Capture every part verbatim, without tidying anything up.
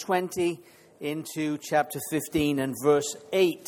twenty into chapter fifteen and verse eight.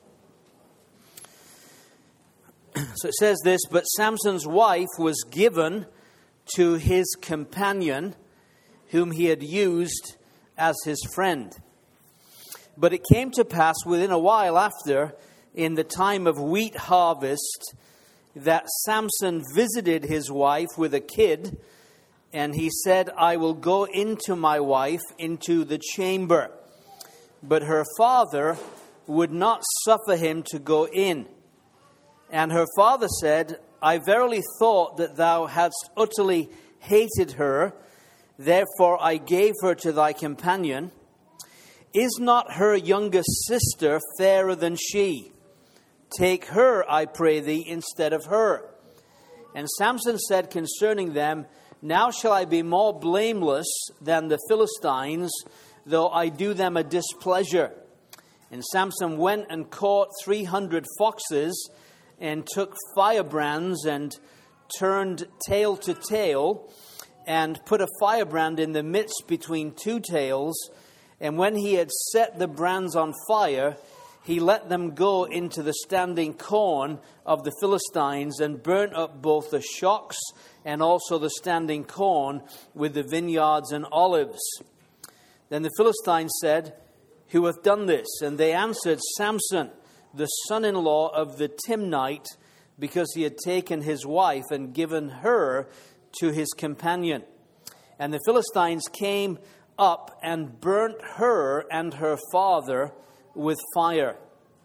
So it says this, "But Samson's wife was given to his companion, whom he had used as his friend. But it came to pass within a while after, in the time of wheat harvest, that Samson visited his wife with a kid, and he said, 'I will go into my wife into the chamber.' But her father would not suffer him to go in. And her father said, 'I verily thought that thou hadst utterly hated her, therefore I gave her to thy companion. Is not her younger sister fairer than she? Take her, I pray thee, instead of her.' And Samson said concerning them, 'Now shall I be more blameless than the Philistines, though I do them a displeasure.' And Samson went and caught three hundred foxes, and took firebrands, and turned tail to tail, and put a firebrand in the midst between two tails. And when he had set the brands on fire, he let them go into the standing corn of the Philistines, and burnt up both the shocks and also the standing corn with the vineyards and olives. Then the Philistines said, 'Who hath done this?' And they answered, 'Samson, the son-in-law of the Timnite, because he had taken his wife and given her to his companion.' And the Philistines came up and burnt her and her father with fire.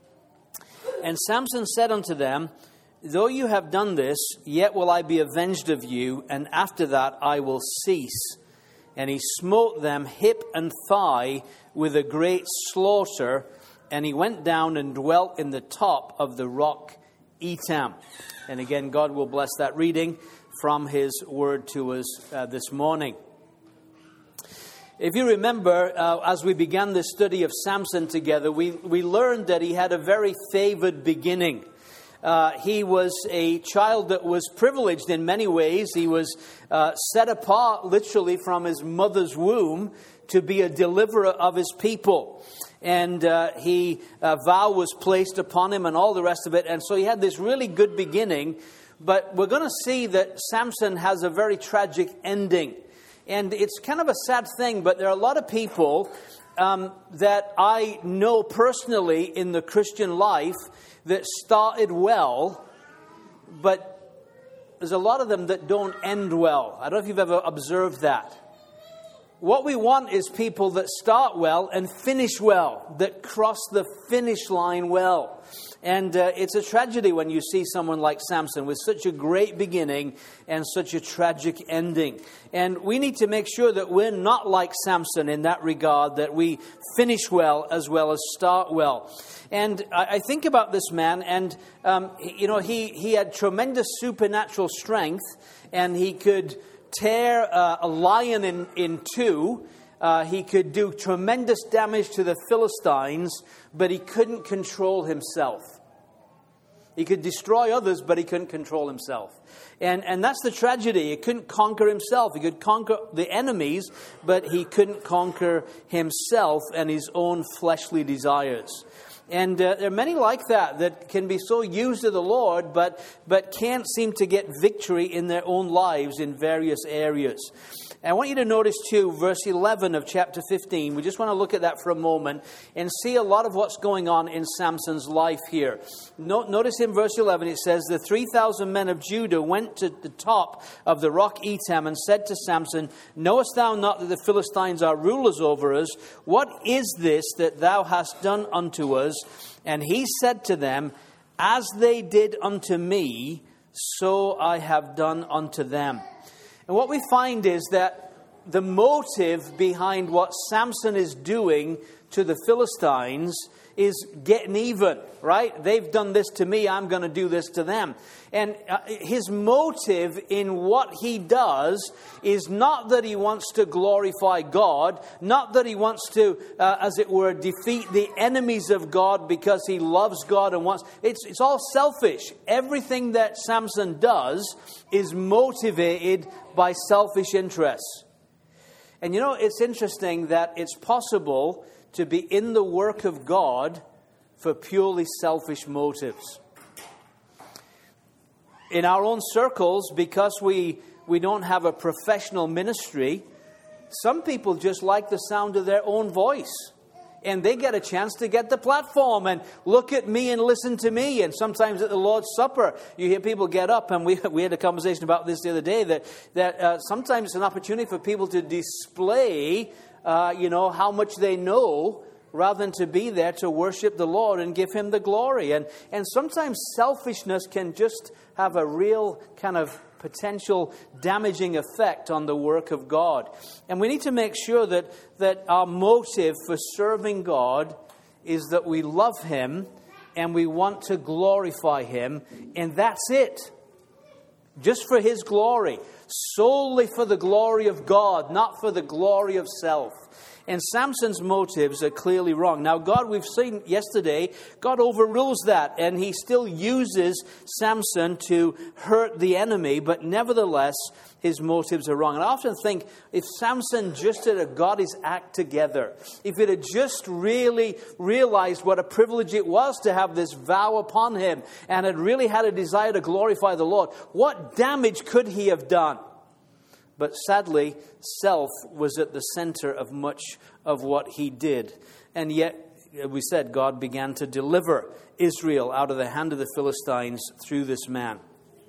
And Samson said unto them, 'Though you have done this, yet will I be avenged of you, and after that I will cease.' And he smote them hip and thigh with a great slaughter, and he went down and dwelt in the top of the rock Etam." And again, God will bless that reading from his word to us uh, this morning. If you remember, uh, as we began the study of Samson together, we, we learned that he had a very favored beginning. Uh, he was a child that was privileged in many ways. He was uh, set apart literally from his mother's womb to be a deliverer of his people. And uh, he uh, vow was placed upon him and all the rest of it. And so he had this really good beginning. But we're going to see that Samson has a very tragic ending. And it's kind of a sad thing, but there are a lot of people um, that I know personally in the Christian life that started well, but there's a lot of them that don't end well. I don't know if you've ever observed that. What we want is people that start well and finish well, that cross the finish line well. And uh, it's a tragedy when you see someone like Samson with such a great beginning and such a tragic ending. And we need to make sure that we're not like Samson in that regard, that we finish well as well as start well. And I, I think about this man, and um, you know, he, he had tremendous supernatural strength, and he could tear uh, a lion in, in two. Uh, he could do tremendous damage to the Philistines, but he couldn't control himself. He could destroy others, but he couldn't control himself. And and that's the tragedy. He couldn't conquer himself. He could conquer the enemies, but he couldn't conquer himself and his own fleshly desires. And uh, there are many like that that can be so used of the Lord, but but can't seem to get victory in their own lives in various areas. And I want you to notice too, verse eleven of chapter fifteen. We just want to look at that for a moment and see a lot of what's going on in Samson's life here. No, notice in verse eleven it says, "The three thousand men of Judah went to the top of the rock Etam and said to Samson, 'Knowest thou not that the Philistines are rulers over us? What is this that thou hast done unto us?' And he said to them, 'As they did unto me, so I have done unto them.'" And what we find is that the motive behind what Samson is doing to the Philistines is getting even, right? They've done this to me, I'm going to do this to them. And uh, his motive in what he does is not that he wants to glorify God, not that he wants to, uh, as it were, defeat the enemies of God because he loves God and wants... It's, it's all selfish. Everything that Samson does is motivated by selfish interests. And you know, it's interesting that it's possible to be in the work of God for purely selfish motives. In our own circles, because we, we don't have a professional ministry, some people just like the sound of their own voice. And they get a chance to get the platform and look at me and listen to me. And sometimes at the Lord's Supper, you hear people get up. And we we had a conversation about this the other day, that, that uh, sometimes it's an opportunity for people to display, uh, you know, how much they know, rather than to be there to worship the Lord and give Him the glory. And, and sometimes selfishness can just have a real kind of potential damaging effect on the work of God. And we need to make sure that, that our motive for serving God is that we love Him and we want to glorify Him, and that's it. Just for His glory. Solely for the glory of God, not for the glory of self. And Samson's motives are clearly wrong. Now, God, we've seen yesterday, God overrules that, and He still uses Samson to hurt the enemy, but nevertheless, his motives are wrong. And I often think, if Samson just had got his act together, if it had just really realized what a privilege it was to have this vow upon him, and had really had a desire to glorify the Lord, what damage could he have done? But sadly, self was at the center of much of what he did. And yet, we said, God began to deliver Israel out of the hand of the Philistines through this man.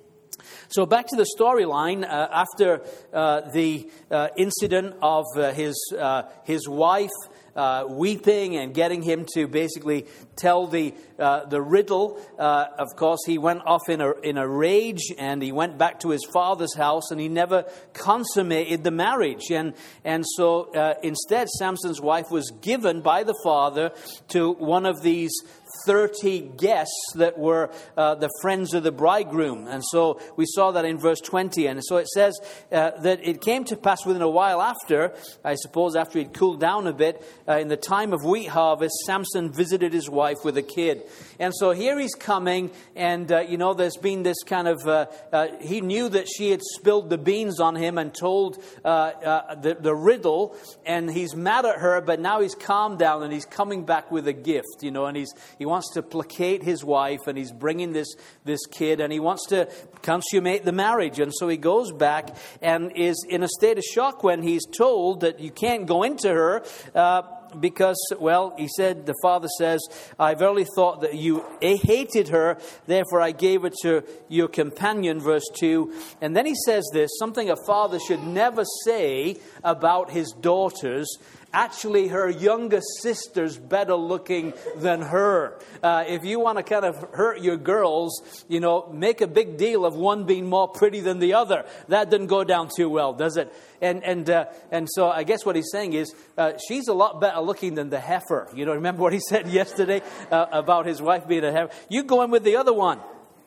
So back to the storyline. Uh, after uh, the uh, incident of uh, his uh, his wife uh, weeping and getting him to basically tell the uh, the riddle, uh, of course he went off in a in a rage, and he went back to his father's house, and he never consummated the marriage. And and so uh, instead, Samson's wife was given by the father to one of these thirty guests that were uh, the friends of the bridegroom. And so we saw that in verse twenty. And so it says uh, that it came to pass within a while after, I suppose after he'd cooled down a bit, uh, in the time of wheat harvest, Samson visited his wife with a kid. And so here he's coming, and, uh, you know, there's been this kind of, uh, uh, he knew that she had spilled the beans on him and told uh, uh, the, the riddle, and he's mad at her, but now he's calmed down, and he's coming back with a gift, you know, and he's he wants to placate his wife, and he's bringing this, this kid, and he wants to consummate the marriage. And so he goes back and is in a state of shock when he's told that you can't go into her, uh, because, well, he said, the father says, I verily thought that you hated her, therefore I gave her to your companion, verse two. And then he says this, something a father should never say about his daughters. Actually, her younger sister's better looking than her. Uh, if you want to kind of hurt your girls, you know, make a big deal of one being more pretty than the other. That doesn't go down too well, does it? And and uh, and so I guess what he's saying is uh, she's a lot better looking than the heifer. You know, remember what he said yesterday uh, about his wife being a heifer? You go in with the other one.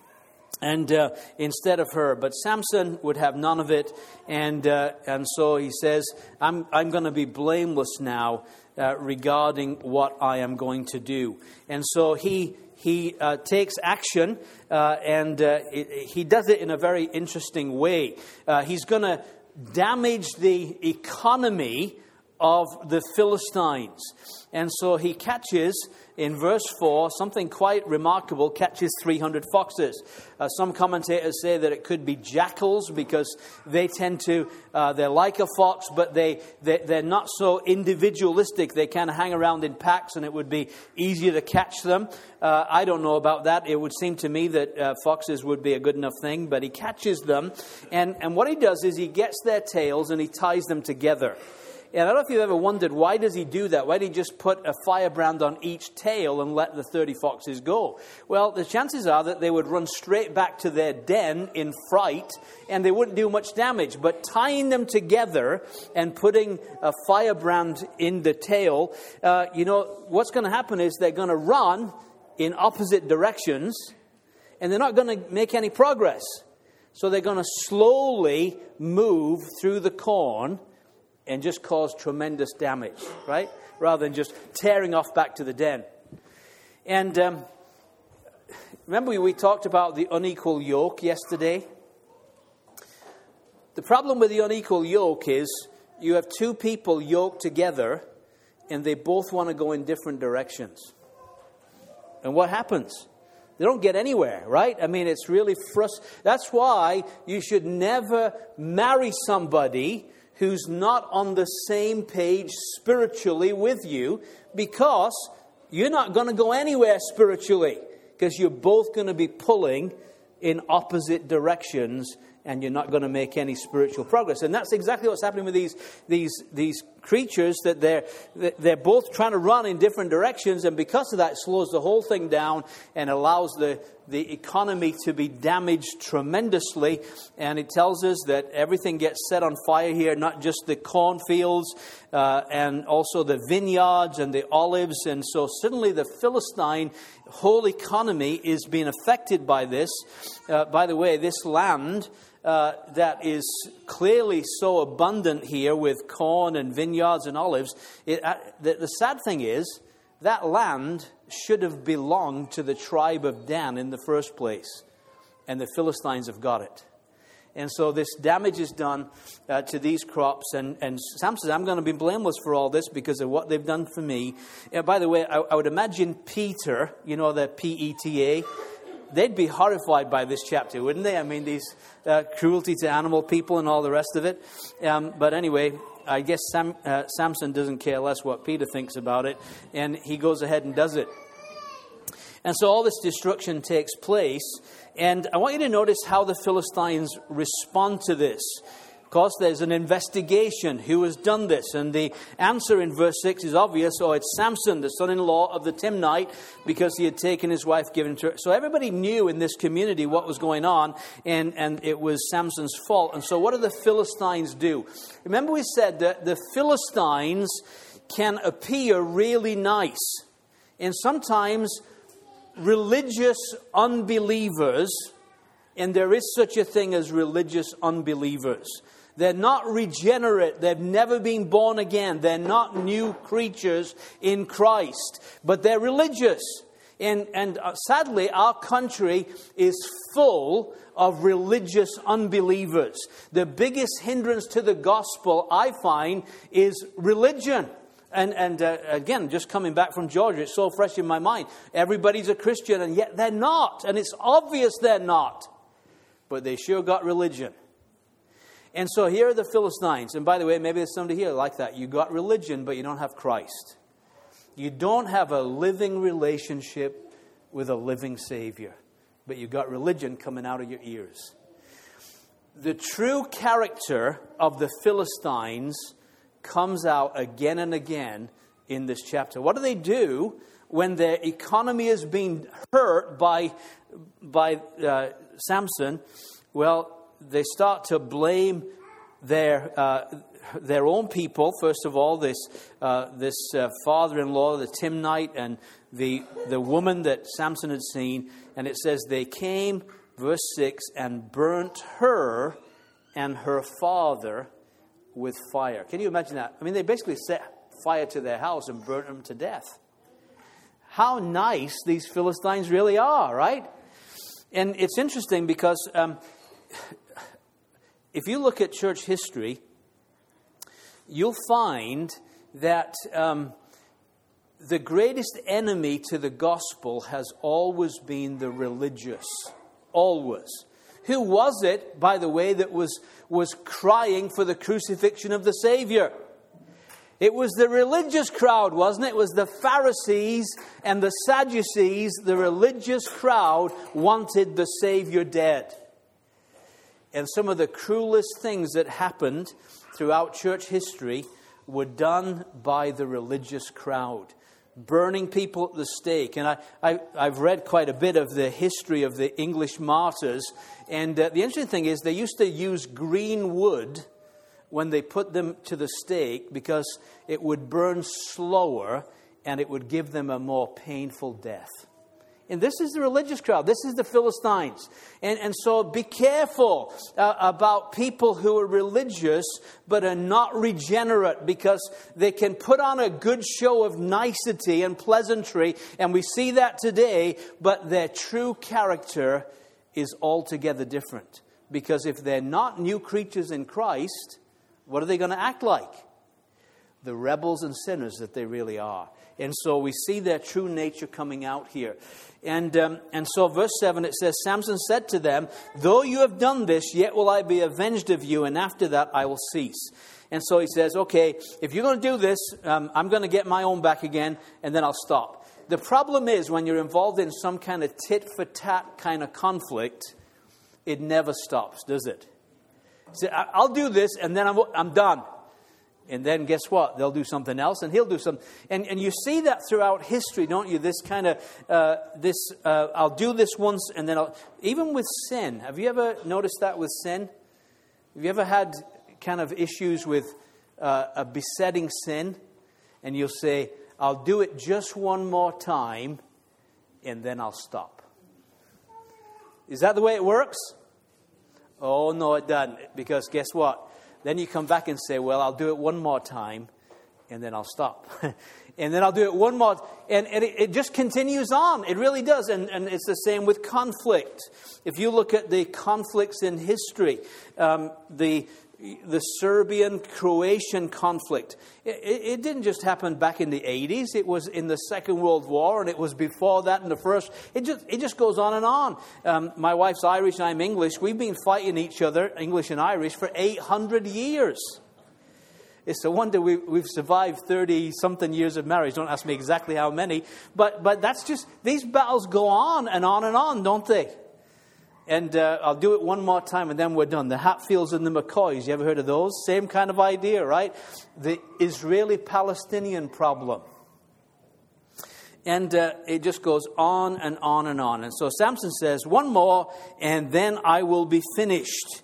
And uh, instead of her, but Samson would have none of it, and uh, and so he says, "I'm I'm going to be blameless now uh, regarding what I am going to do." And so he he uh, takes action, uh, and uh, it, he does it in a very interesting way. Uh, he's going to damage the economy of the Philistines, and so he catches. In verse four, something quite remarkable, catches three hundred foxes. Uh, some commentators say that it could be jackals because they tend to, uh, they're like a fox, but they, they, they're not so individualistic. They kind of hang around in packs, and it would be easier to catch them. Uh, I don't know about that. It would seem to me that uh, foxes would be a good enough thing, but he catches them. And, and what he does is he gets their tails and he ties them together. And I don't know if you've ever wondered, why does he do that? Why did he just put a firebrand on each tail and let the thirty foxes go? Well, the chances are that they would run straight back to their den in fright, and they wouldn't do much damage. But tying them together and putting a firebrand in the tail, uh, you know, what's going to happen is they're going to run in opposite directions, and they're not going to make any progress. So they're going to slowly move through the corn and just cause tremendous damage, right? Rather than just tearing off back to the den. And um, remember we, we talked about the unequal yoke yesterday? The problem with the unequal yoke is you have two people yoked together and they both want to go in different directions. And what happens? They don't get anywhere, right? I mean, it's really frustrating. That's why you should never marry somebody who's not on the same page spiritually with you, because you're not going to go anywhere spiritually, because you're both going to be pulling in opposite directions, and you're not going to make any spiritual progress. And that's exactly what's happening with these these these creatures, that they're they're both trying to run in different directions, and because of that, it slows the whole thing down and allows the the economy to be damaged tremendously. And it tells us that everything gets set on fire here, not just the cornfields, uh, and also the vineyards and the olives. And so suddenly the Philistine whole economy is being affected by this. Uh, by the way, this land uh, that is clearly so abundant here with corn and vineyards and olives, it, uh, the, the sad thing is, that land should have belonged to the tribe of Dan in the first place. And the Philistines have got it. And so this damage is done uh, to these crops. And, and Sam says, I'm going to be blameless for all this because of what they've done for me. Uh, by the way, I, I would imagine Peter, you know, the P E T A, they'd be horrified by this chapter, wouldn't they? I mean, these uh, cruelty to animal people and all the rest of it. Um, but anyway, I guess Sam, uh, Samson doesn't care less what Peter thinks about it, and he goes ahead and does it. And so all this destruction takes place, and I want you to notice how the Philistines respond to this. Of course, there's an investigation. Who has done this? And the answer in verse six is obvious. Oh, it's Samson, the son-in-law of the Timnite, because he had taken his wife, given to her. So everybody knew in this community what was going on, and, and it was Samson's fault. And so what do the Philistines do? Remember we said that the Philistines can appear really nice. And sometimes religious unbelievers, and there is such a thing as religious unbelievers. They're not regenerate. They've never been born again. They're not new creatures in Christ. But they're religious. And, and uh, sadly, our country is full of religious unbelievers. The biggest hindrance to the gospel, I find, is religion. And, and uh, again, just coming back from Georgia, it's so fresh in my mind. Everybody's a Christian, and yet they're not. And it's obvious they're not. But they sure got religion. And so here are the Philistines. And by the way, maybe there's somebody here like that. You got religion, but you don't have Christ. You don't have a living relationship with a living Savior. But you got religion coming out of your ears. The true character of the Philistines comes out again and again in this chapter. What do they do when their economy is being hurt by, by uh, Samson? Well, they start to blame their uh, their own people. First of all, this uh, this uh, father-in-law, the Timnite, and the the woman that Samson had seen. And it says they came, verse six, and burnt her and her father with fire. Can you imagine that? I mean, they basically set fire to their house and burnt them to death. How nice these Philistines really are, right? And it's interesting because um, if you look at church history, you'll find that um, the greatest enemy to the gospel has always been the religious. Always. Who was it, by the way, that was, was crying for the crucifixion of the Savior? It was the religious crowd, wasn't it? It was the Pharisees and the Sadducees. The religious crowd wanted the Savior dead. And some of the cruelest things that happened throughout church history were done by the religious crowd. Burning people at the stake. And I, I, I've read quite a bit of the history of the English martyrs. And uh, the interesting thing is they used to use green wood when they put them to the stake because it would burn slower and it would give them a more painful death. And this is the religious crowd. This is the Philistines. And, and so be careful uh, about people who are religious but are not regenerate, because they can put on a good show of nicety and pleasantry. And we see that today, but their true character is altogether different. Because if they're not new creatures in Christ, What are they going to act like? The rebels and sinners that they really are. And so we see their true nature coming out here. And um, and so verse seven, it says, Samson said to them, though you have done this, yet will I be avenged of you, and after that I will cease. And so he says, okay, if you're going to do this, um, I'm going to get my own back again, and then I'll stop. The problem is when you're involved in some kind of tit-for-tat kind of conflict, it never stops, does it? So I'll do this, and then I'm, I'm done. And then guess what? They'll do something else, and he'll do something. And and you see that throughout history, don't you? This kind of, uh, this, uh, I'll do this once, and then I'll... Even with sin. Have you ever noticed that with sin? Have you ever had kind of issues with uh, a besetting sin? And you'll say, I'll do it just one more time, and then I'll stop. Is that the way it works? Oh, no, it doesn't. Because guess what? Then you come back and say, well, I'll do it one more time, and then I'll stop. And then I'll do it one more. And, and it, it just continues on. It really does. And, and it's the same with conflict. If you look at the conflicts in history, um, the the Serbian-Croatian conflict, it, it didn't just happen back in the eighties. It was in the Second World War, and it was before that in the First. It just it just goes on and on. Um, my wife's Irish, and I'm English. We've been fighting each other, English and Irish, for eight hundred years. It's a wonder we, we've survived thirty-something years of marriage. Don't ask me exactly how many. But but that's just, these battles go on and on and on, don't they? And uh, I'll do it one more time and then we're done. The Hatfields and the McCoys, you ever heard of those? Same kind of idea, right? The Israeli-Palestinian problem. And uh, it just goes on and on and on. And so Samson says, one more and then I will be finished.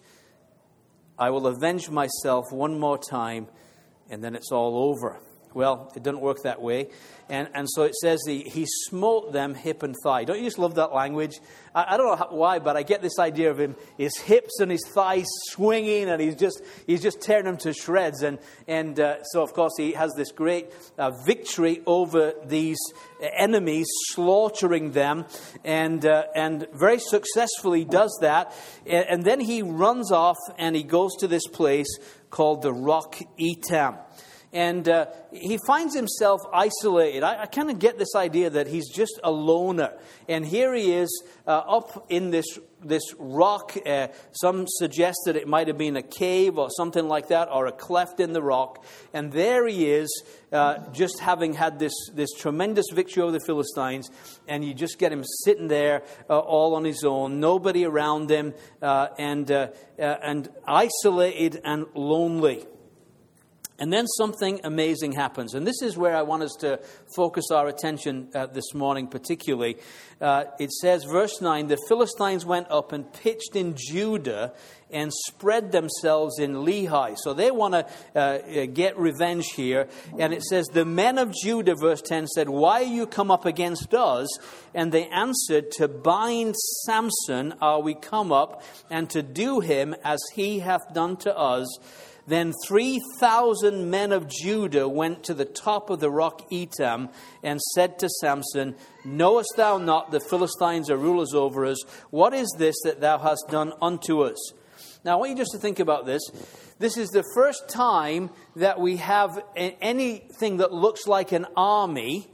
I will avenge myself one more time and then it's all over. Well, it doesn't work that way. And and so it says he, he smote them hip and thigh. Don't you just love that language? I, I don't know how, why, but I get this idea of him, his hips and his thighs swinging, and he's just he's just tearing them to shreds. And and uh, so, of course, he has this great uh, victory over these enemies, slaughtering them, and uh, and very successfully does that. And, and then he runs off and he goes to this place called the Rock Etam. And uh, he finds himself isolated. I, I kind of get this idea that he's just a loner. And here he is uh, up in this this rock. Uh, some suggest that it might have been a cave or something like that, or a cleft in the rock. And there he is, uh, just having had this, this tremendous victory over the Philistines. And you just get him sitting there uh, all on his own, nobody around him, uh, and uh, uh, and isolated and lonely. And then something amazing happens. And this is where I want us to focus our attention uh, this morning particularly. Uh, it says, verse nine, the Philistines went up and pitched in Judah and spread themselves in Lehi. So they want to uh, get revenge here. And it says, the men of Judah, verse ten, said, why are you come up against us? And they answered, to bind Samson are we come up, and to do him as he hath done to us. Then three thousand men of Judah went to the top of the rock Etam and said to Samson, knowest thou not the Philistines are rulers over us? What is this that thou hast done unto us? Now, I want you just to think about this. This is the first time that we have anything that looks like an army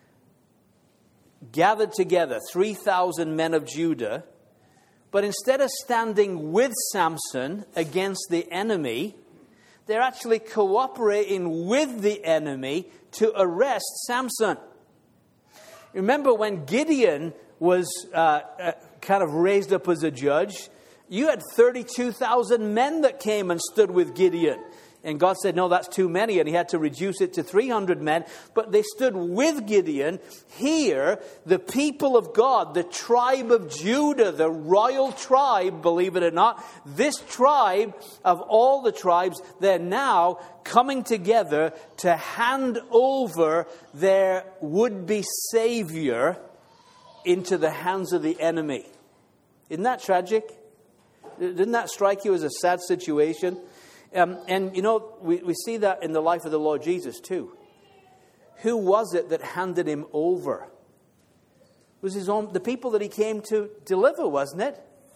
gathered together, three thousand men of Judah. But instead of standing with Samson against the enemy, they're actually cooperating with the enemy to arrest Samson. Remember when Gideon was uh, uh, kind of raised up as a judge, you had thirty-two thousand men that came and stood with Gideon. And God said, no, that's too many. And he had to reduce it to three hundred men. But they stood with Gideon. Here, the people of God, the tribe of Judah, the royal tribe, believe it or not, this tribe of all the tribes, they're now coming together to hand over their would-be savior into the hands of the enemy. Isn't that tragic? Didn't that strike you as a sad situation? Um, and, you know, we, we see that in the life of the Lord Jesus, too. Who was it that handed him over? It was his own, the people that he came to deliver, wasn't it?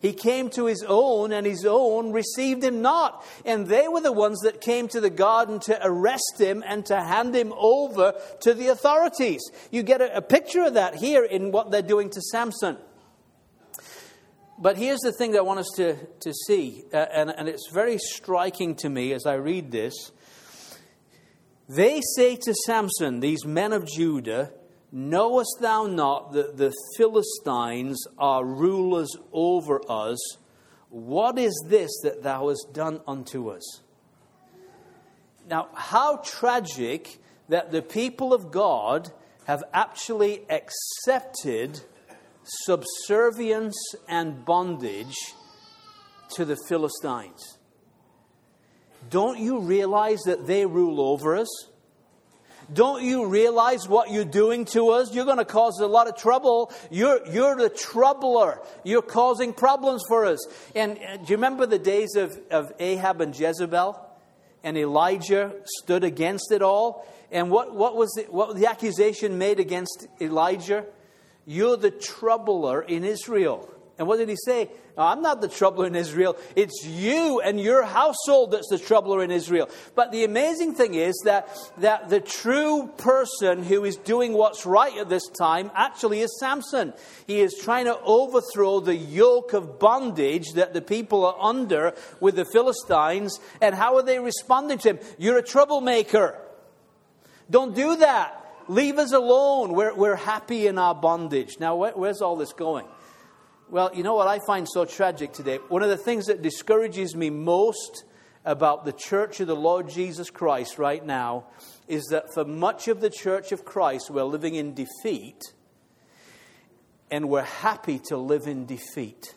He came to his own, and his own received him not. And they were the ones that came to the garden to arrest him and to hand him over to the authorities. You get a, a picture of that here in what they're doing to Samson. But here's the thing that I want us to, to see, uh, and, and it's very striking to me as I read this. They say to Samson, these men of Judah, knowest thou not that the Philistines are rulers over us? What is this that thou hast done unto us? Now, how tragic that the people of God have actually accepted subservience and bondage to the Philistines. Don't you realize that they rule over us? Don't you realize what you're doing to us? You're going to cause a lot of trouble. You're, you're the troubler. You're causing problems for us. And uh, do you remember the days of, of Ahab and Jezebel? And Elijah stood against it all. And what, what was the, what was the accusation made against Elijah? You're the troubler in Israel. And what did he say? No, I'm not the troubler in Israel. It's you and your household that's the troubler in Israel. But the amazing thing is that, that the true person who is doing what's right at this time actually is Samson. He is trying to overthrow the yoke of bondage that the people are under with the Philistines. And how are they responding to him? You're a troublemaker. Don't do that. Leave us alone. We're, we're happy in our bondage. Now, where, where's all this going? Well, you know what I find so tragic today? One of the things that discourages me most about the Church of the Lord Jesus Christ right now is that for much of the Church of Christ, we're living in defeat, and we're happy to live in defeat.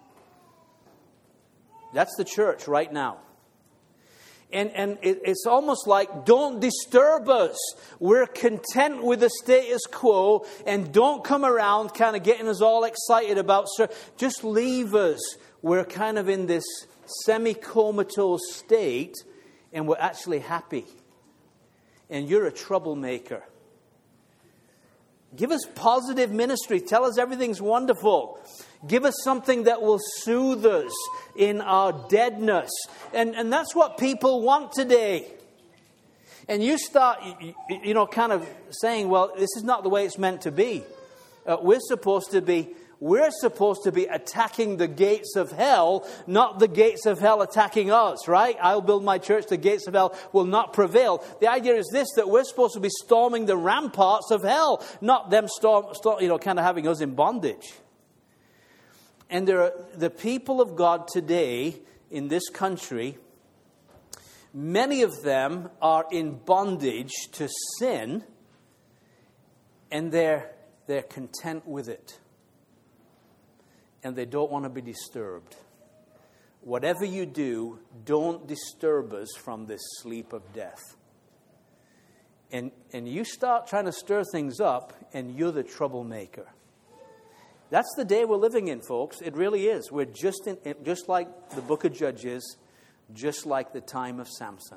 That's the church right now. And, and it, it's almost like, don't disturb us. We're content with the status quo, and don't come around kind of getting us all excited about, sir. Just leave us. We're kind of in this semi-comatose state, and we're actually happy. And you're a troublemaker. Give us positive ministry. Tell us everything's wonderful. Give us something that will soothe us in our deadness. And, and that's what people want today. And you start, you, you know, kind of saying, well, this is not the way it's meant to be. Uh, we're supposed to be, we're supposed to be attacking the gates of hell, not the gates of hell attacking us, right? I'll build my church, the gates of hell will not prevail. The idea is this, that we're supposed to be storming the ramparts of hell, not them storm, storm you know, kind of having us in bondage. And there are the people of God today in this country, many of them are in bondage to sin, and they're, they're content with it. And they don't want to be disturbed. Whatever you do, don't disturb us from this sleep of death. And, and you start trying to stir things up, and you're the troublemaker. That's the day we're living in, folks. It really is. We're just in, just like the book of Judges, just like the time of Samson.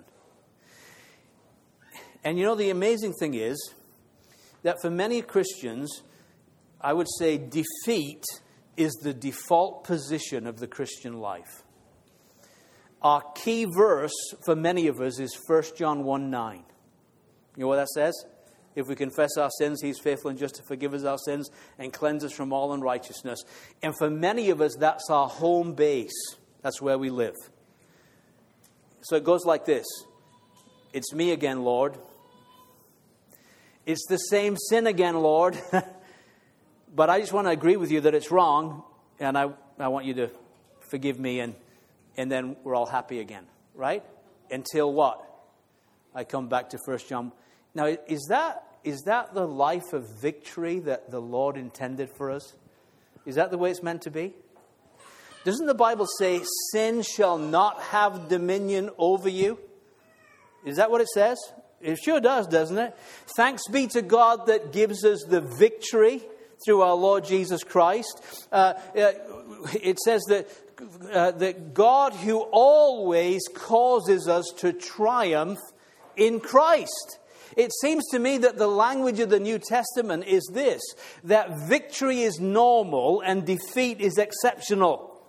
And you know, the amazing thing is that for many Christians, I would say defeat is the default position of the Christian life. Our key verse for many of us is First John one nine. You know what that says? If we confess our sins, He's faithful and just to forgive us our sins and cleanse us from all unrighteousness. And for many of us, that's our home base. That's where we live. So it goes like this. It's me again, Lord. It's the same sin again, Lord. But I just want to agree with you that it's wrong. And I, I want you to forgive me. And, and then we're all happy again. Right? Until what? I come back to First John. Now, is that is that the life of victory that the Lord intended for us? Is that the way it's meant to be? Doesn't the Bible say, sin shall not have dominion over you? Is that what it says? It sure does, doesn't it? Thanks be to God that gives us the victory through our Lord Jesus Christ. Uh, uh, it says that, uh, that God who always causes us to triumph in Christ. It seems to me that the language of the New Testament is this, that victory is normal and defeat is exceptional.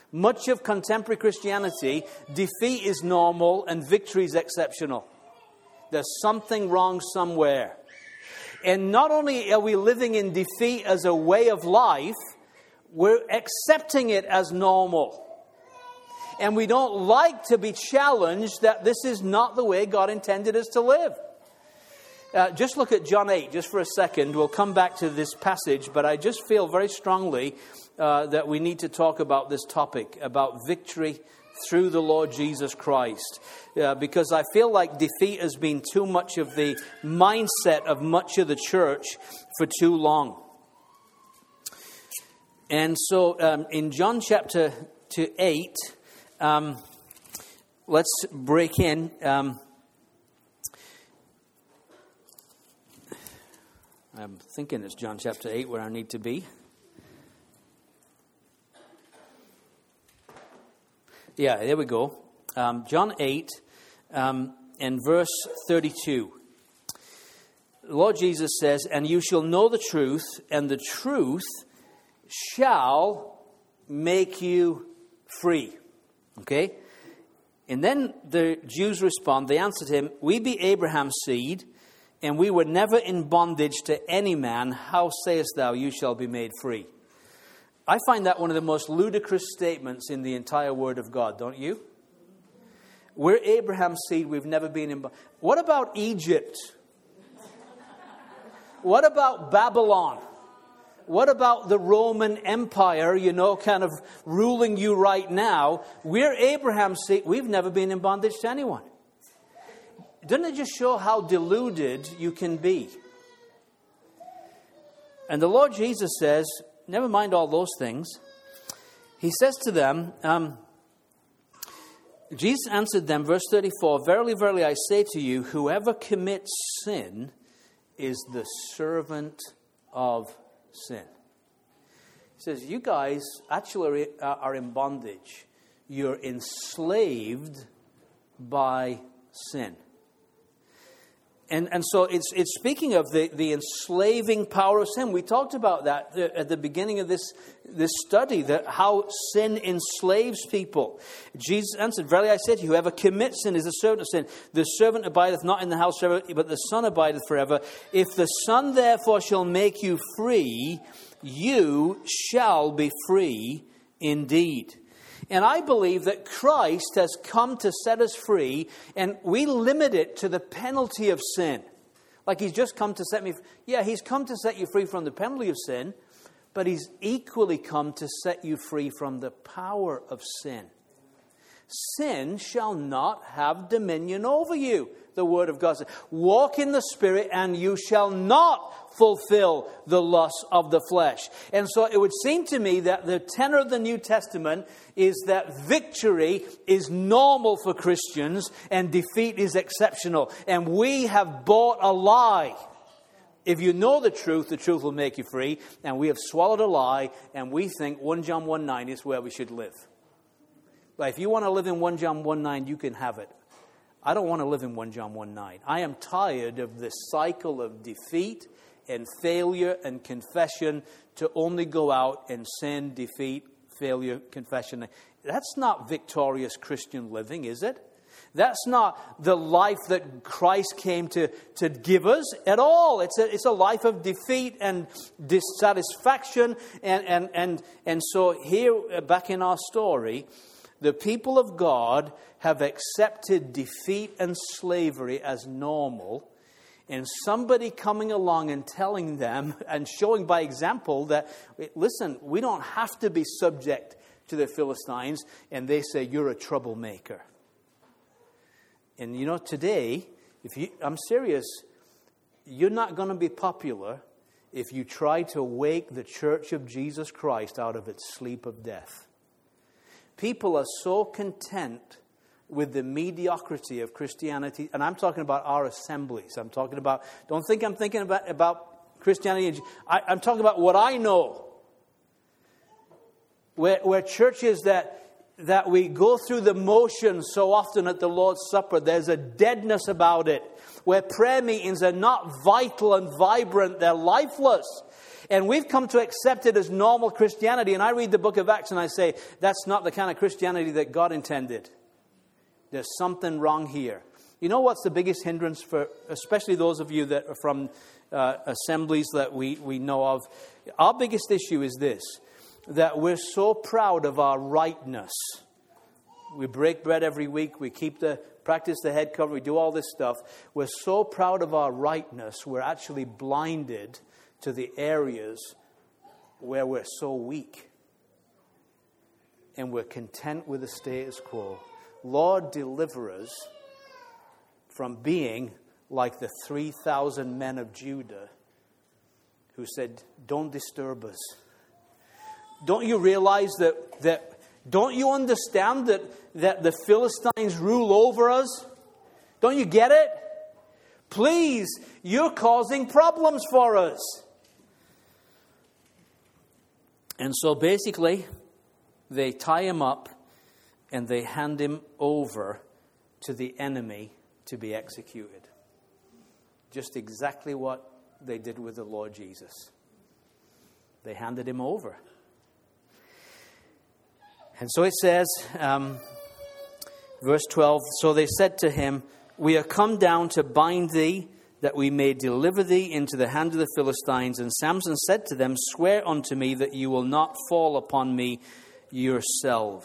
Much of contemporary Christianity, defeat is normal and victory is exceptional. There's something wrong somewhere. And not only are we living in defeat as a way of life, we're accepting it as normal. And we don't like to be challenged that this is not the way God intended us to live. Uh, just look at John eight, just for a second. We'll come back to this passage, but I just feel very strongly uh, that we need to talk about this topic, about victory through the Lord Jesus Christ. Uh, because I feel like defeat has been too much of the mindset of much of the church for too long. And so um, in John chapter eight, um, let's break in. Um, I'm thinking it's John chapter eight where I need to be. Yeah, there we go. Um, John eight um, and verse thirty-two. The Lord Jesus says, "And you shall know the truth, and the truth shall make you free." Okay? And then the Jews respond, they answered him, "We be Abraham's seed, and we were never in bondage to any man. How sayest thou, you shall be made free?" I find that one of the most ludicrous statements in the entire Word of God, don't you? We're Abraham's seed, we've never been in bondage. What about Egypt? What about Babylon? What about the Roman Empire, you know, kind of ruling you right now? We're Abraham's seed, we've never been in bondage to anyone. Doesn't it just show how deluded you can be? And the Lord Jesus says, never mind all those things. He says to them, um, Jesus answered them, verse thirty-four, "Verily, verily, I say to you, whoever commits sin is the servant of sin." He says, you guys actually are in bondage. You're enslaved by sin. And and so it's it's speaking of the, the enslaving power of sin. We talked about that at the beginning of this, this study, that how sin enslaves people. Jesus answered, "Verily I say to you, whoever commits sin is a servant of sin. The servant abideth not in the house forever, but the Son abideth forever. If the Son therefore shall make you free, you shall be free indeed." And I believe that Christ has come to set us free, and we limit it to the penalty of sin. Like he's just come to set me free. Yeah, he's come to set you free from the penalty of sin, but he's equally come to set you free from the power of sin. Sin shall not have dominion over you, the Word of God says. Walk in the Spirit, and you shall not fulfill the lusts of the flesh. And so it would seem to me that the tenor of the New Testament is that victory is normal for Christians and defeat is exceptional. And we have bought a lie. If you know the truth, the truth will make you free. And we have swallowed a lie, and we think First John one nine is where we should live. But if you want to live in First John one nine, you can have it. I don't want to live in First John one nine. I am tired of this cycle of defeat and failure and confession to only go out and sin, defeat, failure, confession. That's not victorious Christian living, is it? That's not the life that Christ came to, to give us at all. It's a, it's a life of defeat and dissatisfaction. And, and, and, and so here, back in our story, the people of God have accepted defeat and slavery as normal. And somebody coming along and telling them and showing by example that, listen, we don't have to be subject to the Philistines. And they say, you're a troublemaker. And you know, today, if you, I'm serious, you're not going to be popular if you try to wake the Church of Jesus Christ out of its sleep of death. People are so content with the mediocrity of Christianity. And I'm talking about our assemblies. I'm talking about, don't think I'm thinking about, about Christianity. I, I'm talking about what I know. Where, where churches that that we go through the motions so often at the Lord's Supper, there's a deadness about it. Where prayer meetings are not vital and vibrant, they're lifeless. And we've come to accept it as normal Christianity. And I read the book of Acts and I say, that's not the kind of Christianity that God intended. There's something wrong here. You know what's the biggest hindrance for, especially those of you that are from uh, assemblies that we, we know of? Our biggest issue is this, that we're so proud of our rightness. We break bread every week. We keep the practice the head cover. We do all this stuff. We're so proud of our rightness, we're actually blinded to the areas where we're so weak. And we're content with the status quo. Lord, deliver us from being like the three thousand men of Judah who said, don't disturb us. Don't you realize that, that don't you understand that, that the Philistines rule over us? Don't you get it? Please, you're causing problems for us. And so basically, they tie him up and they hand him over to the enemy to be executed. Just exactly what they did with the Lord Jesus. They handed him over. And so it says, um, verse twelve, so they said to him, we are come down to bind thee, that we may deliver thee into the hand of the Philistines. And Samson said to them, swear unto me that you will not fall upon me yourselves.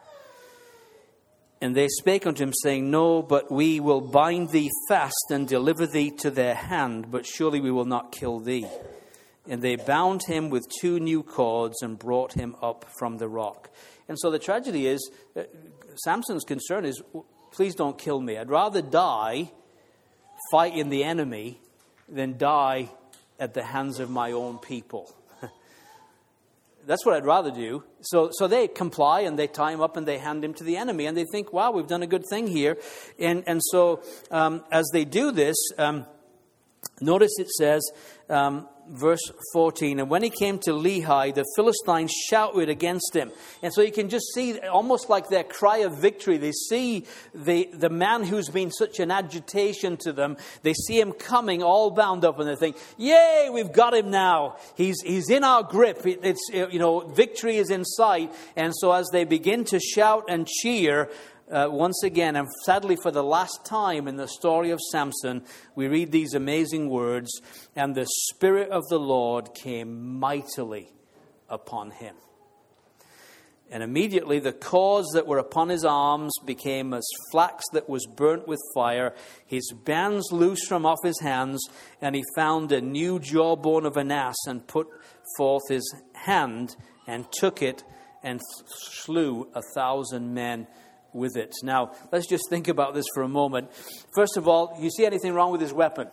And they spake unto him, saying, no, but we will bind thee fast and deliver thee to their hand, but surely we will not kill thee. And they bound him with two new cords and brought him up from the rock. And so the tragedy is, uh, Samson's concern is, please don't kill me. I'd rather die fighting the enemy than die at the hands of my own people. That's what I'd rather do. So so they comply and they tie him up and they hand him to the enemy. And they think, wow, we've done a good thing here. And, and so um, as they do this, um, notice it says, um, verse fourteen, and when he came to Lehi, the Philistines shouted against him. And so you can just see, almost like their cry of victory, they see the, the man who's been such an agitation to them, they see him coming all bound up and they think, yay, we've got him now. He's, he's in our grip. It, it's, you know, victory is in sight. And so as they begin to shout and cheer, Uh, once again, and sadly for the last time in the story of Samson, we read these amazing words, and the Spirit of the Lord came mightily upon him. And immediately the cords that were upon his arms became as flax that was burnt with fire. His bands loosed from off his hands, and he found a new jawbone of an ass, and put forth his hand, and took it, and slew a thousand men with it. Now, let's just think about this for a moment. First of all, you see anything wrong with his weapon?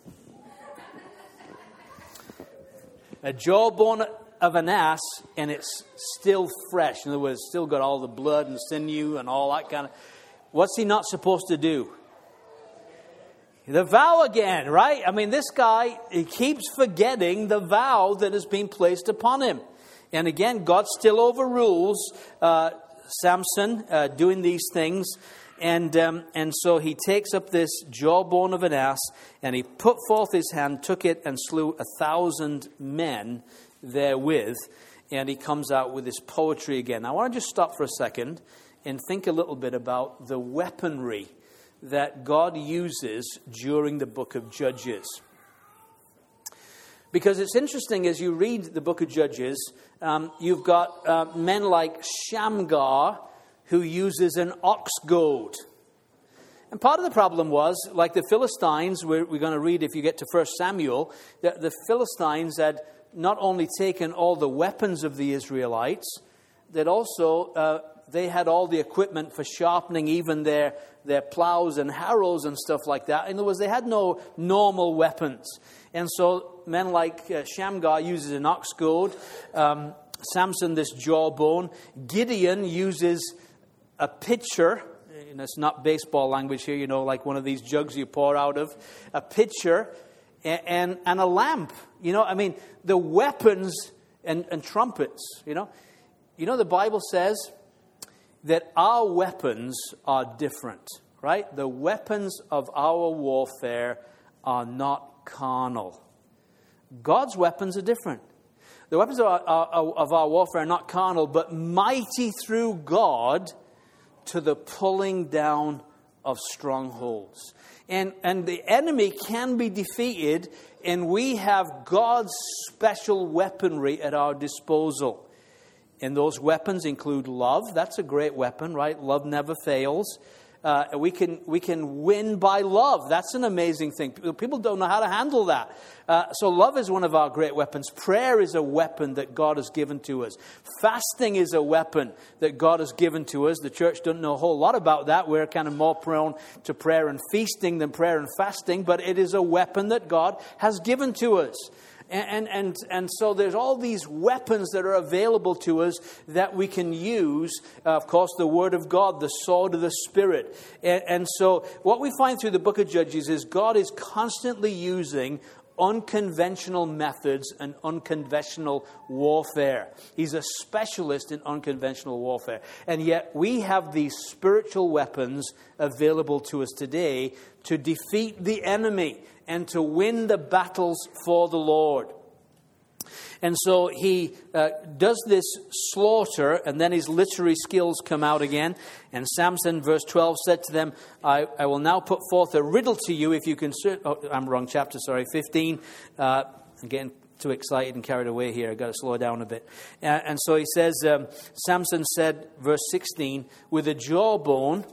A jawbone of an ass, and it's still fresh. In other words, still got all the blood and sinew and all that kind of... What's he not supposed to do? The vow again, right? I mean, this guy, he keeps forgetting the vow that has been placed upon him. And again, God still overrules uh Samson uh, doing these things, and um, and so he takes up this jawbone of an ass, and he put forth his hand, took it, and slew a thousand men therewith. And he comes out with this poetry again. I want to just stop for a second and think a little bit about the weaponry that God uses during the book of Judges. Because it's interesting, as you read the book of Judges, um, you've got uh, men like Shamgar, who uses an ox goad. And part of the problem was, like the Philistines, we're, we're going to read if you get to First Samuel, that the Philistines had not only taken all the weapons of the Israelites, that also uh, they had all the equipment for sharpening even their, their plows and harrows and stuff like that. In other words, they had no normal weapons. And so men like uh, Shamgar uses an ox goad, um, Samson this jawbone, Gideon uses a pitcher, and it's not baseball language here, you know, like one of these jugs you pour out of, a pitcher and, and, and a lamp. You know, I mean, the weapons and, and trumpets, you know. You know, the Bible says that our weapons are different, right? The weapons of our warfare are not carnal. God's weapons are different. The weapons of our, our, of our warfare are not carnal, but mighty through God to the pulling down of strongholds. And, and the enemy can be defeated, and we have God's special weaponry at our disposal. And those weapons include love. That's a great weapon, right? Love never fails. Uh, we can we can win by love. That's an amazing thing. People don't know how to handle that. Uh, so love is one of our great weapons. Prayer is a weapon that God has given to us. Fasting is a weapon that God has given to us. The church doesn't know a whole lot about that. We're kind of more prone to prayer and feasting than prayer and fasting. But it is a weapon that God has given to us. And, and and so there's all these weapons that are available to us that we can use. Uh, of course, the Word of God, the sword of the Spirit. And, and so what we find through the book of Judges is God is constantly using unconventional methods and unconventional warfare. He's a specialist in unconventional warfare. And yet we have these spiritual weapons available to us today to defeat the enemy and to win the battles for the Lord. And so he uh, does this slaughter, and then his literary skills come out again. And Samson, verse twelve, said to them, I, I will now put forth a riddle to you if you can... Ser- oh, I'm wrong chapter, sorry, fifteen. Uh, I'm getting too excited and carried away here. I've got to slow down a bit. Uh, and so he says, um, Samson said, verse sixteen, with a jawbone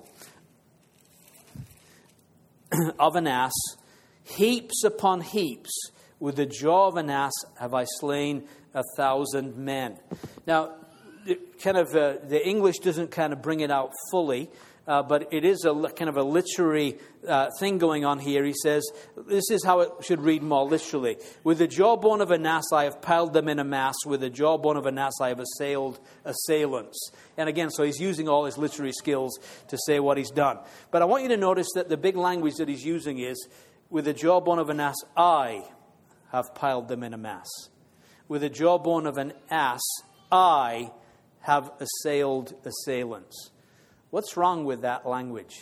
of an ass, heaps upon heaps, with the jaw of an ass have I slain a thousand men. Now, kind of uh, the English doesn't kind of bring it out fully, uh, but it is a kind of a literary uh, thing going on here. He says, this is how it should read more literally. With the jawbone of an ass I have piled them in a mass. With the jawbone of an ass I have assailed assailants. And again, so he's using all his literary skills to say what he's done. But I want you to notice that the big language that he's using is, with the jawbone of an ass, I have piled them in a mass. With the jawbone of an ass, I have assailed assailants. What's wrong with that language?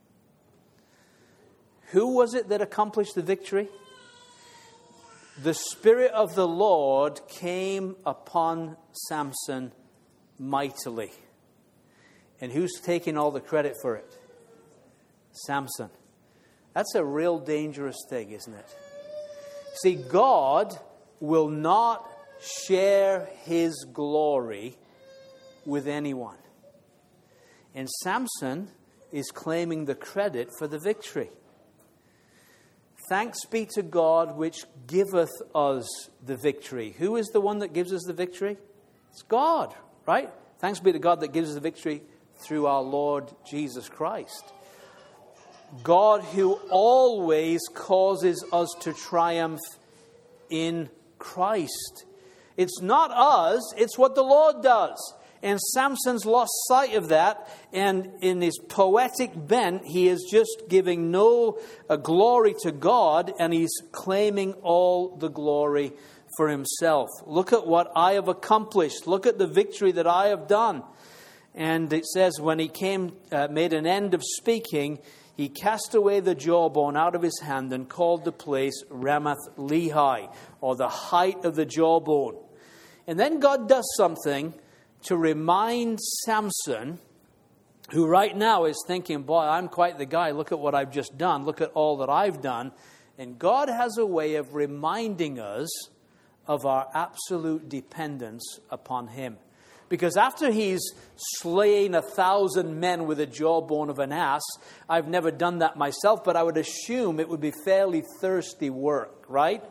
Who was it that accomplished the victory? The Spirit of the Lord came upon Samson mightily. And who's taking all the credit for it? Samson. That's a real dangerous thing, isn't it? See, God will not share His glory with anyone. And Samson is claiming the credit for the victory. Thanks be to God which giveth us the victory. Who is the one that gives us the victory? It's God, right? Thanks be to God that gives us the victory through our Lord Jesus Christ. God who always causes us to triumph in Christ. It's not us, it's what the Lord does. And Samson's lost sight of that, and in his poetic bent, he is just giving no uh, glory to God, and he's claiming all the glory for himself. Look at what I have accomplished. Look at the victory that I have done. And it says, when he came, uh, made an end of speaking, he cast away the jawbone out of his hand and called the place Ramath-Lehi, or the height of the jawbone. And then God does something to remind Samson, who right now is thinking, boy, I'm quite the guy. Look at what I've just done. Look at all that I've done. And God has a way of reminding us of our absolute dependence upon Him. Because after he's slain a thousand men with a jawbone of an ass, I've never done that myself, but I would assume it would be fairly thirsty work, right?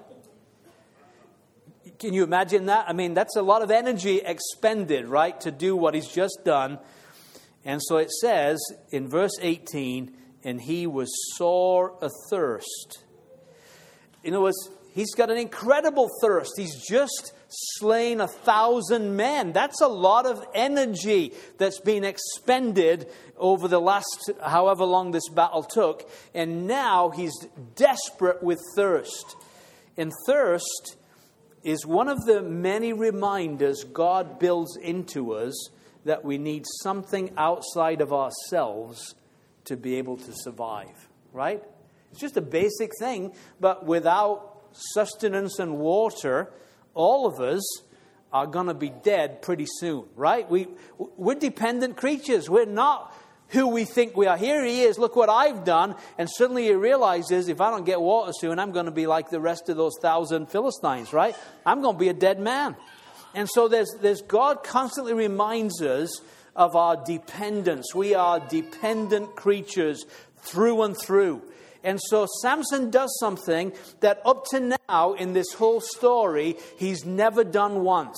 Can you imagine that? I mean, that's a lot of energy expended, right, to do what he's just done. And so it says in verse eighteen, and he was sore athirst. In other words, he's got an incredible thirst. He's just slain a thousand men. That's a lot of energy that's been expended over the last however long this battle took. And now he's desperate with thirst. And thirst is one of the many reminders God builds into us that we need something outside of ourselves to be able to survive. Right? It's just a basic thing, but without sustenance and water, all of us are going to be dead pretty soon, right? We, we're dependent creatures. We're not who we think we are. Here he is, look what I've done. And suddenly he realizes, if I don't get water soon, I'm going to be like the rest of those thousand Philistines, right? I'm going to be a dead man. And so there's, there's God constantly reminds us of our dependence. We are dependent creatures through and through. And so Samson does something that up to now in this whole story, he's never done once.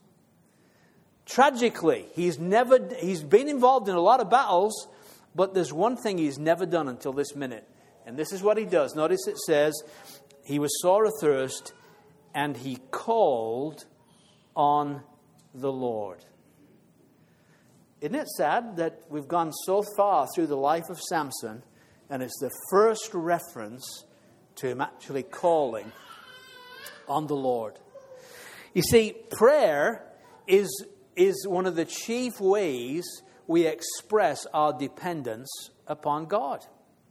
Tragically, he's never he's been involved in a lot of battles, but there's one thing he's never done until this minute. And this is what he does. Notice it says, he was sore athirst, and he called on the Lord. Isn't it sad that we've gone so far through the life of Samson, and it's the first reference to him actually calling on the Lord? You see, prayer is, is one of the chief ways we express our dependence upon God.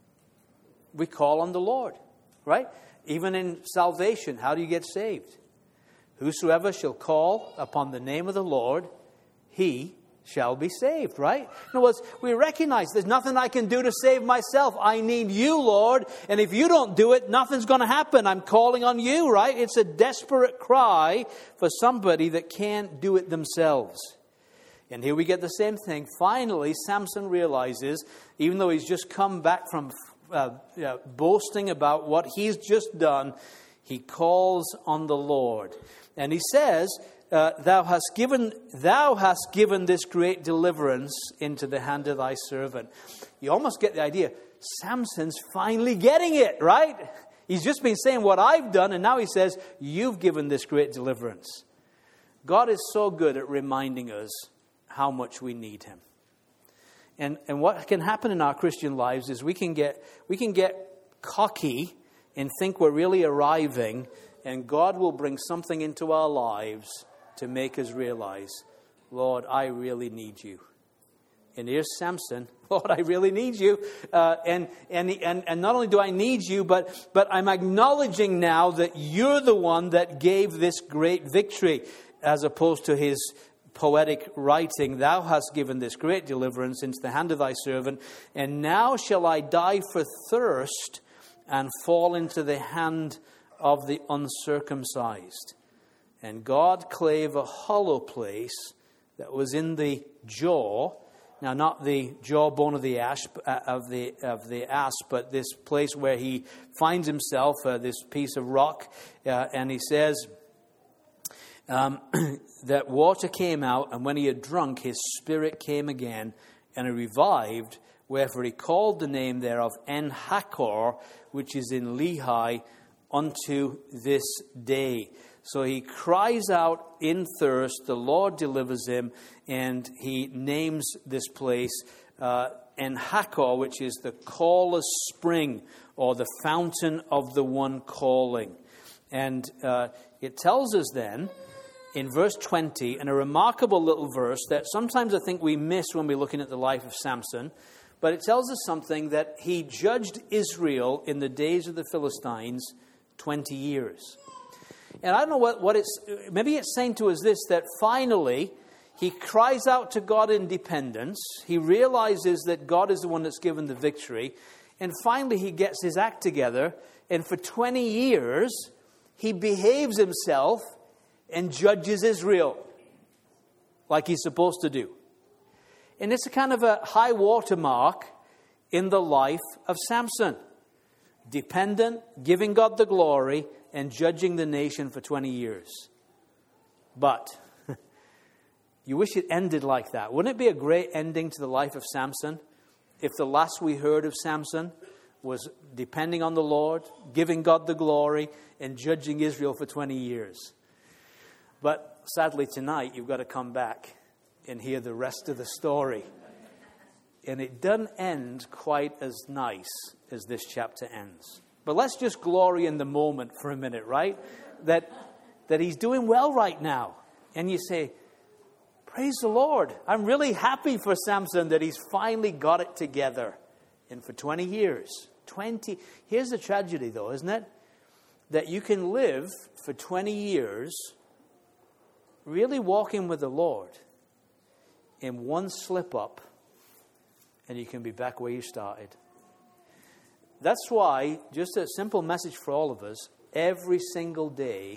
We call on the Lord, right? Even in salvation, how do you get saved? Whosoever shall call upon the name of the Lord, he shall be saved, right? In other words, we recognize there's nothing I can do to save myself. I need you, Lord. And if you don't do it, nothing's going to happen. I'm calling on you, right? It's a desperate cry for somebody that can't do it themselves. And here we get the same thing. Finally, Samson realizes, even though he's just come back from uh, uh, boasting about what he's just done, he calls on the Lord. And he says, Uh, thou hast given thou hast given this great deliverance into the hand of thy servant. You almost get the idea. Samson's finally getting it, right? He's just been saying what I've done, and now he says, you've given this great deliverance. God is so good at reminding us how much we need him. And and what can happen in our Christian lives is we can get we can get cocky and think we're really arriving, and God will bring something into our lives to make us realize, Lord, I really need you. And here's Samson. Lord, I really need you. Uh, and, and, and, and not only do I need you, but, but I'm acknowledging now that you're the one that gave this great victory, as opposed to his poetic writing. Thou hast given this great deliverance into the hand of thy servant. And now shall I die for thirst and fall into the hand of the uncircumcised. And God clave a hollow place that was in the jaw. Now, not the jawbone of the ass, of the of the ass, but this place where he finds himself, uh, this piece of rock. Uh, and he says um, that water came out, and when he had drunk, his spirit came again, and he revived. Wherefore he called the name thereof En-Hakkore, which is in Lehi, unto this day. So he cries out in thirst, the Lord delivers him, and he names this place uh, En-Hakkore, which is the caller's spring, or the fountain of the one calling. And uh, it tells us then, in verse twenty, and a remarkable little verse that sometimes I think we miss when we're looking at the life of Samson, but it tells us something that he judged Israel in the days of the Philistines twenty years. And I don't know what, what it's, maybe it's saying to us this, that finally he cries out to God in dependence. He realizes that God is the one that's given the victory. And finally he gets his act together. And for twenty years, he behaves himself and judges Israel like he's supposed to do. And it's a kind of a high watermark in the life of Samson. Dependent, giving God the glory, and judging the nation for twenty years. But you wish it ended like that. Wouldn't it be a great ending to the life of Samson if the last we heard of Samson was depending on the Lord, giving God the glory, and judging Israel for twenty years? But sadly tonight you've got to come back and hear the rest of the story. And it doesn't end quite as nice as this chapter ends. But let's just glory in the moment for a minute, right? That that he's doing well right now. And you say, praise the Lord. I'm really happy for Samson that he's finally got it together. And for twenty years. twenty Here's the tragedy though, isn't it? That you can live for twenty years really walking with the Lord, in one slip up, and you can be back where you started. That's why, just a simple message for all of us, every single day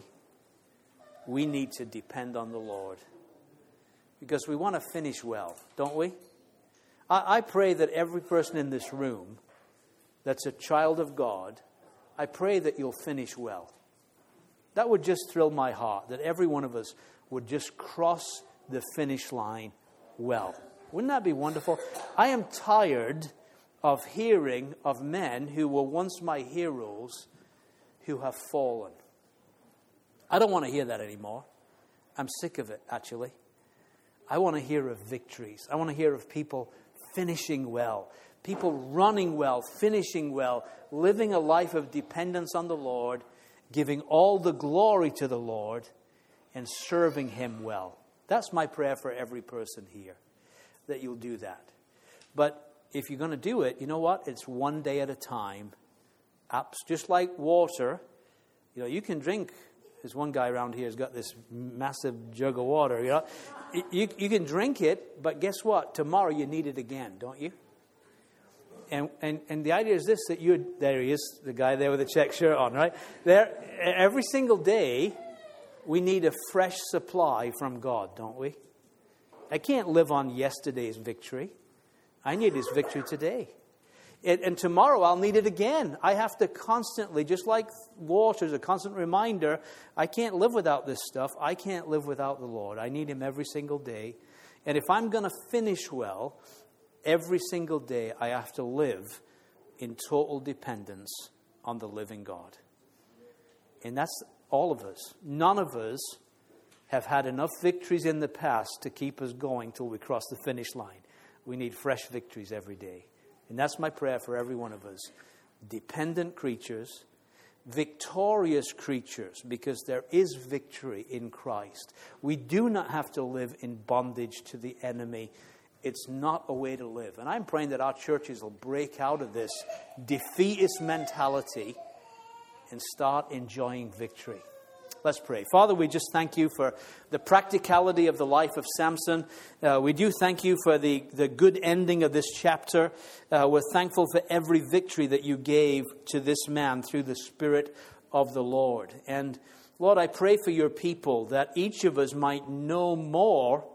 we need to depend on the Lord. Because we want to finish well, don't we? I, I pray that every person in this room that's a child of God, I pray that you'll finish well. That would just thrill my heart, that every one of us would just cross the finish line well. Wouldn't that be wonderful? I am tired of hearing of men who were once my heroes who have fallen. I don't want to hear that anymore. I'm sick of it, actually. I want to hear of victories. I want to hear of people finishing well, people running well, finishing well, living a life of dependence on the Lord, giving all the glory to the Lord, and serving Him well. That's my prayer for every person here, that you'll do that. But if you're going to do it, you know what? It's one day at a time. Just like water, you know, you can drink. There's one guy around here who's got this massive jug of water, you know. You, you can drink it, but guess what? Tomorrow you need it again, don't you? And and and the idea is this, that you, there he is, the guy there with the check shirt on, right? There, every single day, we need a fresh supply from God, don't we? I can't live on yesterday's victory. I need His victory today. And, and tomorrow I'll need it again. I have to constantly, just like water is a constant reminder, I can't live without this stuff. I can't live without the Lord. I need Him every single day. And if I'm going to finish well, every single day I have to live in total dependence on the living God. And that's all of us. None of us have had enough victories in the past to keep us going till we cross the finish line. We need fresh victories every day. And that's my prayer for every one of us. Dependent creatures, victorious creatures, because there is victory in Christ. We do not have to live in bondage to the enemy. It's not a way to live. And I'm praying that our churches will break out of this defeatist mentality and start enjoying victory. Let's pray. Father, we just thank You for the practicality of the life of Samson. Uh, we do thank You for the, the good ending of this chapter. Uh, we're thankful for every victory that You gave to this man through the Spirit of the Lord. And Lord, I pray for Your people that each of us might know more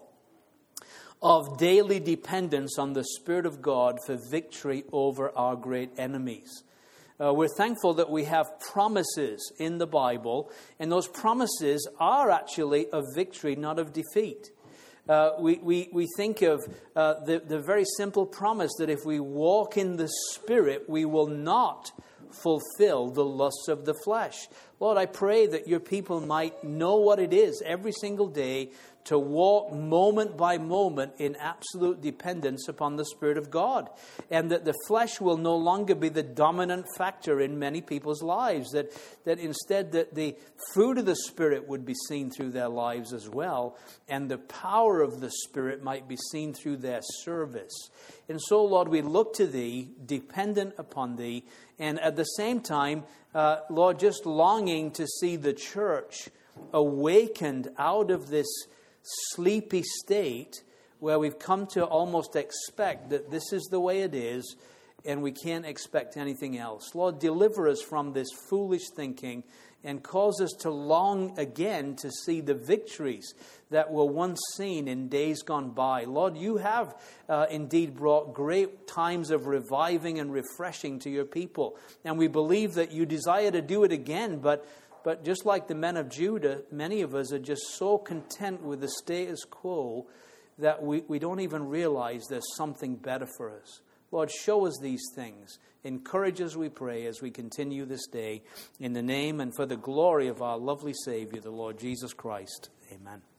of daily dependence on the Spirit of God for victory over our great enemies. Uh, we're thankful that we have promises in the Bible, and those promises are actually of victory, not of defeat. Uh, we, we, we think of uh, the, the very simple promise that if we walk in the Spirit, we will not fulfill the lusts of the flesh. Lord, I pray that Your people might know what it is every single day to walk moment by moment in absolute dependence upon the Spirit of God. And that the flesh will no longer be the dominant factor in many people's lives. That, that instead that the fruit of the Spirit would be seen through their lives as well. And the power of the Spirit might be seen through their service. And so, Lord, we look to Thee, dependent upon Thee. And at the same time, uh, Lord, just longing to see the church awakened out of this sleepy state where we've come to almost expect that this is the way it is and we can't expect anything else. Lord, deliver us from this foolish thinking and cause us to long again to see the victories that were once seen in days gone by. Lord, You have uh, indeed brought great times of reviving and refreshing to Your people. And we believe that You desire to do it again, but But just like the men of Judah, many of us are just so content with the status quo that we, we don't even realize there's something better for us. Lord, show us these things. Encourage us, we pray, as we continue this day. In the name and for the glory of our lovely Savior, the Lord Jesus Christ. Amen.